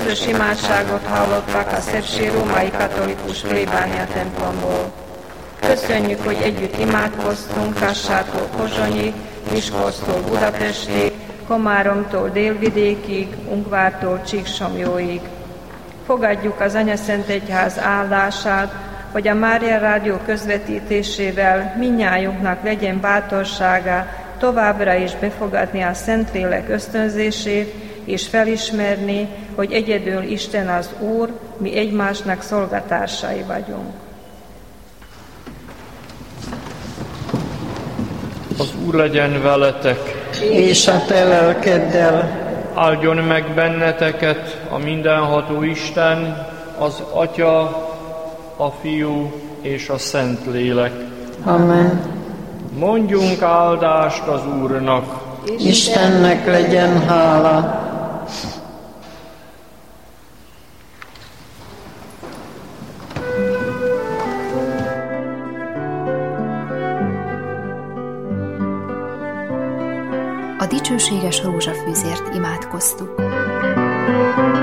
közös imádságot hallottak a Szepsi Római Katolikus Plébánia templomból. Köszönjük, hogy együtt imádkoztunk Kassától Pozsonyig, Miskolctól Budapestig, Komáromtól Délvidékig, Ungvártól Csíksomjóig. Fogadjuk az Anyaszent Egyház áldását, hogy a Mária Rádió közvetítésével mindnyájunknak legyen bátorsága továbbra is befogadni a Szentlélek ösztönzését, és felismerni, hogy egyedül Isten az Úr, mi egymásnak szolgatársai vagyunk. Az Úr legyen veletek, és a te lelkeddel. Áldjon meg benneteket a mindenható Isten, az Atya, a Fiú és a Szentlélek. Amen. Mondjunk áldást az Úrnak. Istennek legyen hála. A dicsőséges rózsafűzért imádkoztuk.